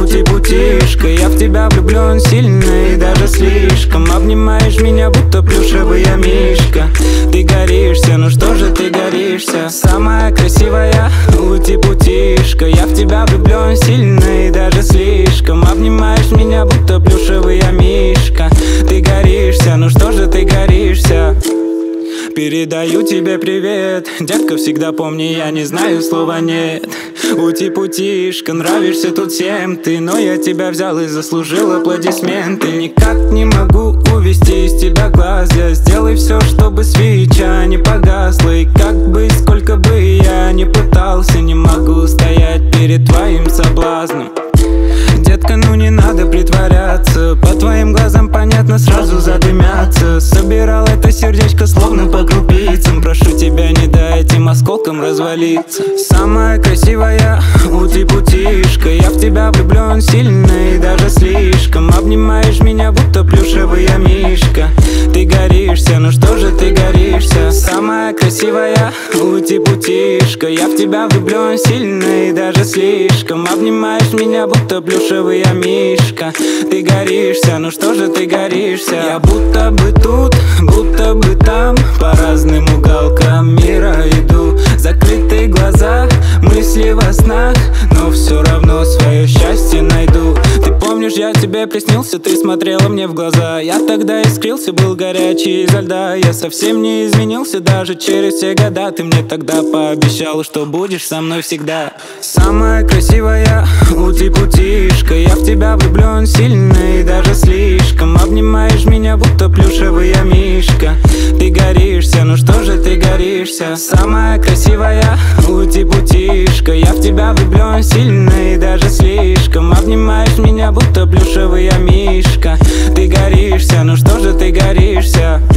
ути-путишка. Я в тебя влюблен сильно и даже слишком. Обнимаешь меня, будто плюшевый мишка. Ты горишься, ну что же ты горишься? Самая красивая ути-путишка. Я в тебя влюблен сильно и даже слишком. Обнимаешь меня, будто плюшевый мишка. Ты горишься, ну что же ты горишься? Передаю тебе привет, детка, всегда помни, я не знаю слова нет. Ути-путишка, нравишься тут всем ты, но я тебя взял и заслужил аплодисменты. Никак не могу увести из тебя глаз, я сделай все, чтобы свеча не погасла. И как бы, сколько бы я ни пытался, не могу стоять перед твоим соблазном. Детка, ну не надо притворяться, по твоим глазам понятно, сразу задымятся. Собирал это сердечко словно по крупицам. Прошу тебя, не дай этим осколкам развалиться. Самая красивая ути-путишка. Я в тебя влюблен сильно и даже слишком. Обнимаешь меня, будто плюшевый мишка. Ты горишься, ну что же ты горишься? Самая красивая ути-путишка. Я в тебя влюблен сильно и даже слишком. Обнимаешь меня, будто плюшевый мишка. Ты горишься, ну что же ты горишься? Я будто бы тут, будто бы там, по разным уголкам мира иду. Закрытые глаза, мысли во снах, но все равно свое счастье найду. Ты помнишь, я тебе приснился, ты смотрела мне в глаза. Я тогда искрился, был горячий изо льда. Я совсем не изменился, даже через все года. Ты мне тогда пообещала, что будешь со мной всегда. Самая красивая ути-путишка. Я в тебя влюблен сильно и даже слишком. Обнимаешь меня, будто плюшевый мишка. Ты горишься, ну что же ты горишься? Самая красивая ути-путишка. Я в тебя влюблен сильно и даже слишком. Обнимаешь меня, будто плюшевый мишка. Ты горишься, ну что же ты горишься?